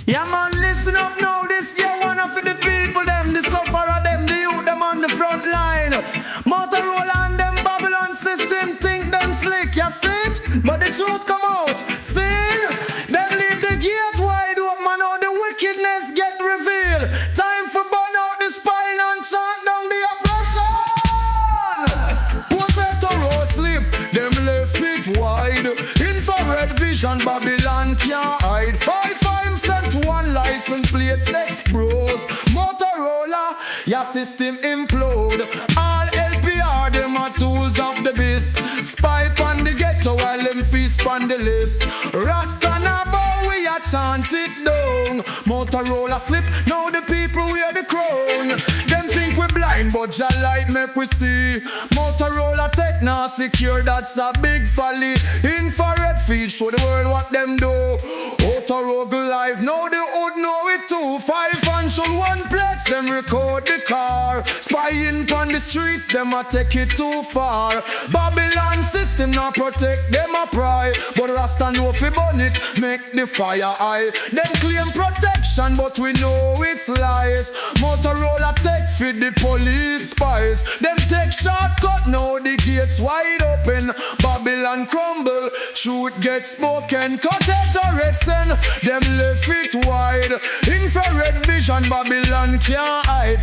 Yeah man, listen up now, this year one of the people them, the sufferer them, the youth them on the front line. Motorola and them Babylon system think them slick, you see it? But the truth come out, see? Them leave the gate wide open, man, all the wickedness get revealed. Time for burn out the spine and chant down the oppression. Motorola sleep, them left it wide. Infrared vision, Babylon can't hide. 5 cent one license plate, 6 bros. Motorola, your system implode. All LPR, them are tools of the beast. Spy on the ghetto while them feast on the list. Rasta na bow, we a chant it down. Motorola slip, now the people wear the crown. Them think we blind, but Jah light make we see. Motorola tech now secure, that's a big folly. Infrared feed, show the world what them do. Motorola live, now the hood know it too. 501 plates, them record the car. Spying on the streets, them a take it too far. Babylon system now protect them a pry. But Rasta know fi burn it, make the fire high. Them claim protection, but we know it's lies. Motorola tech feed the police spies. Them take shortcut, now the gates wide open. Babylon crumble, truth gets spoken. Cut it or it's in, them left it wide. Infrared vision, Babylon can't hide.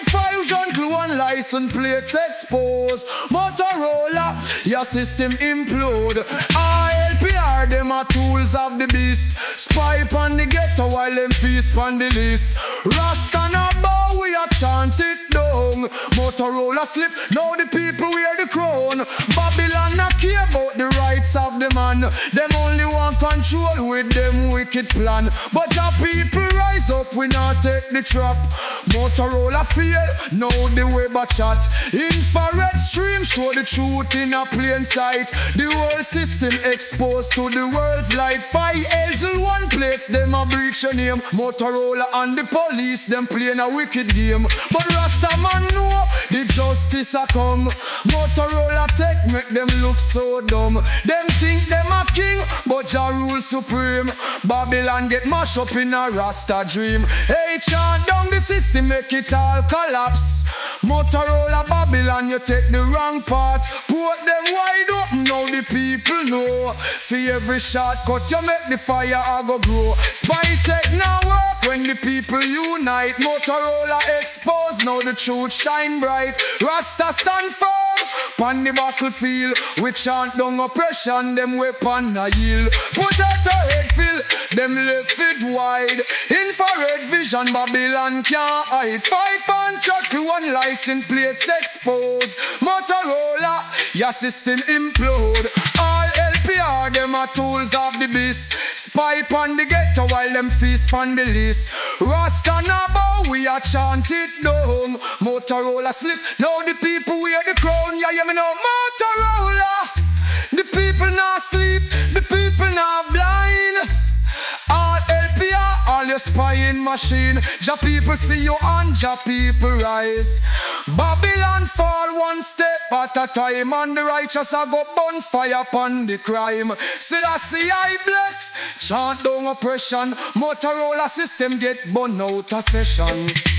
5 clone license plates exposed. Motorola, your system implode. LPR, them are tools of the beast. Spy on the ghetto while them feast on the list. Rasta na bow, we a chant it down. Motorola slip, now the people wear the crown. Babylon not care about the rights of the man. Them only want control with them wicked plan. But our people rise up, we not take the trap. Motorola fail, now the Weber chat. Infrared stream show the truth in a plain sight. The whole system exposed to the world's light. 5 LG1 plates, them a breach your name. Motorola and the police, them playing a wicked game. But Rasta man know the justice a come. Motorola tech make them look so dumb. Them think them a king, but Jah rule supreme. Babylon get mashed up in a Rasta dream. Hey, chant down the system, make it all collapse. Motorola Babylon, you take the wrong part. Put them wide open, now the people know. For every shortcut you make, the fire a go grow. Spy tech now work when the people unite. Motorola exposed, now the truth shine bright. Rasta stand firm on the battlefield. We chant down oppression, them weapon a yield. Put out a head fill, them left it wide. Infrared vision, Babylon can't hide. 5 clone license plates exposed. Motorola, your system implode. All LPR, them are tools of the beast. Spy on the ghetto while them feast on the list. Rasta na bow, we a chant it down. Motorola slip, now the people wear the crown. Yeah, me know Motorola. The people not sleep, the people not blind. All LPR, all your spying machine. Jah people see you and Jah people rise. Babylon fall one step at a time, and the righteous a go burn fire upon the crime. Still I see I bless, chant down oppression. Motorola system get burn out of session.